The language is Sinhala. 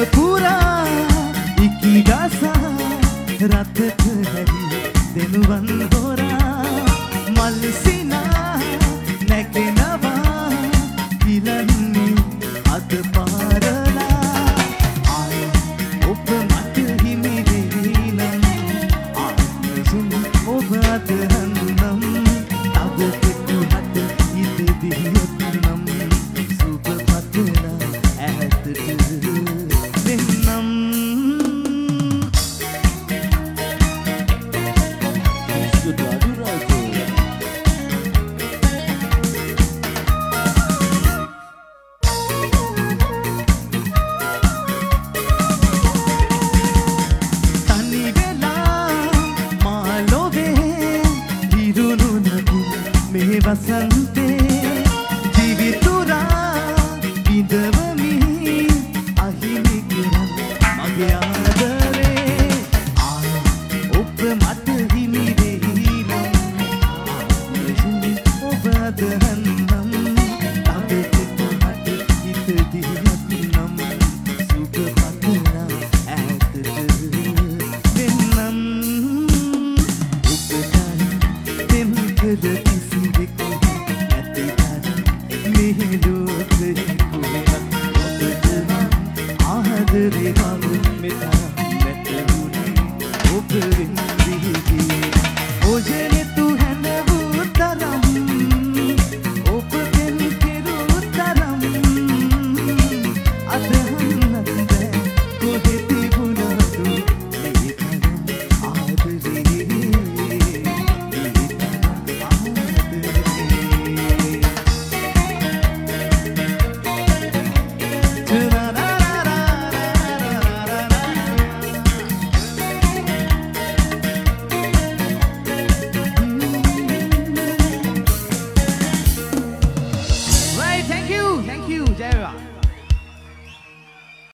පුරා ඉකිගසා රතට හැරි දෙනුවන් හොරා මල්සිනා නැගෙනවා ඉලන්නේ අද පාරලා ආය ඔබ මට හිමි වෙයි නම් ආයසුන් ඔබ අදහන්නම් අද කෙටුහට ඉත දියොත් නම් සුබ පතලා ඈතට වෙන්නම් වසන්තේ ජීවිතුරා විඳවමි අහිමි කරන මගේ ආදරේ ආය ඔබ මට හිමි වෙයි නම් ඔබ අදහන්නම් අද කෙටුහට හිත දියත් නම් සුබ පතලා ඈතට වෙන්නම් ඔබටයි දෙම් කර Oh,